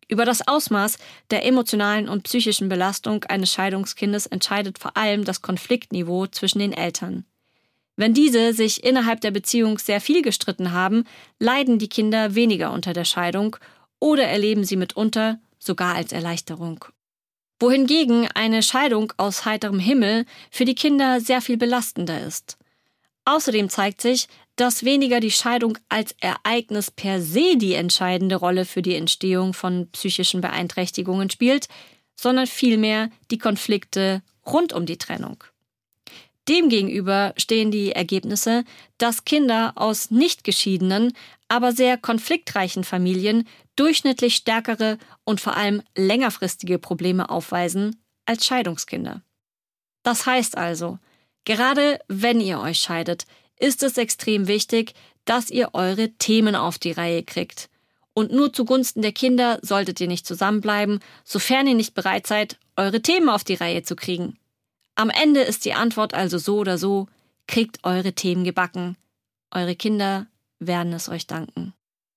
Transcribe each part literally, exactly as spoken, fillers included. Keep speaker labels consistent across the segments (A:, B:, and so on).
A: Über das Ausmaß der emotionalen und psychischen Belastung eines Scheidungskindes entscheidet vor allem das Konfliktniveau zwischen den Eltern. Wenn diese sich innerhalb der Beziehung sehr viel gestritten haben, leiden die Kinder weniger unter der Scheidung oder erleben sie mitunter sogar als Erleichterung. Wohingegen eine Scheidung aus heiterem Himmel für die Kinder sehr viel belastender ist. Außerdem zeigt sich, dass weniger die Scheidung als Ereignis per se die entscheidende Rolle für die Entstehung von psychischen Beeinträchtigungen spielt, sondern vielmehr die Konflikte rund um die Trennung. Demgegenüber stehen die Ergebnisse, dass Kinder aus nicht geschiedenen, aber sehr konfliktreichen Familien durchschnittlich stärkere und vor allem längerfristige Probleme aufweisen als Scheidungskinder. Das heißt also, gerade wenn ihr euch scheidet, ist es extrem wichtig, dass ihr eure Themen auf die Reihe kriegt. Und nur zugunsten der Kinder solltet ihr nicht zusammenbleiben, sofern ihr nicht bereit seid, eure Themen auf die Reihe zu kriegen. Am Ende ist die Antwort also so oder so, kriegt eure Themen gebacken. Eure Kinder werden es euch danken.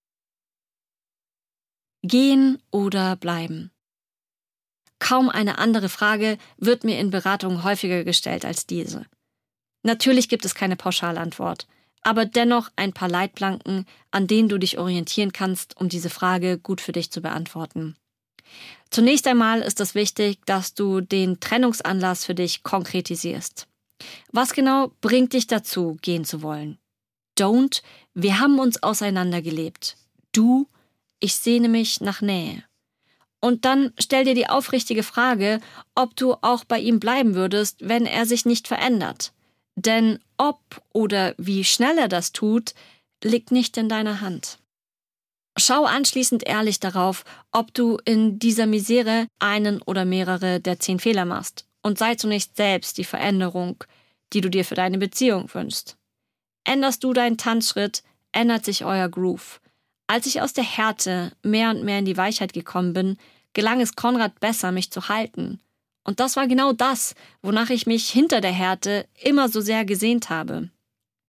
A: Gehen oder bleiben? Kaum eine andere Frage wird mir in Beratungen häufiger gestellt als diese. Natürlich gibt es keine Pauschalantwort, aber dennoch ein paar Leitplanken, an denen du dich orientieren kannst, um diese Frage gut für dich zu beantworten. Zunächst einmal ist es wichtig, dass du den Trennungsanlass für dich konkretisierst. Was genau bringt dich dazu, gehen zu wollen? Don't, wir haben uns auseinandergelebt. Do, ich sehne mich nach Nähe. Und dann stell dir die aufrichtige Frage, ob du auch bei ihm bleiben würdest, wenn er sich nicht verändert. Denn ob oder wie schnell er das tut, liegt nicht in deiner Hand. Schau anschließend ehrlich darauf, ob du in dieser Misere einen oder mehrere der zehn Fehler machst und sei zunächst selbst die Veränderung, die du dir für deine Beziehung wünschst. Änderst du deinen Tanzschritt, ändert sich euer Groove. Als ich aus der Härte mehr und mehr in die Weichheit gekommen bin, gelang es Konrad besser, mich zu halten. Und das war genau das, wonach ich mich hinter der Härte immer so sehr gesehnt habe.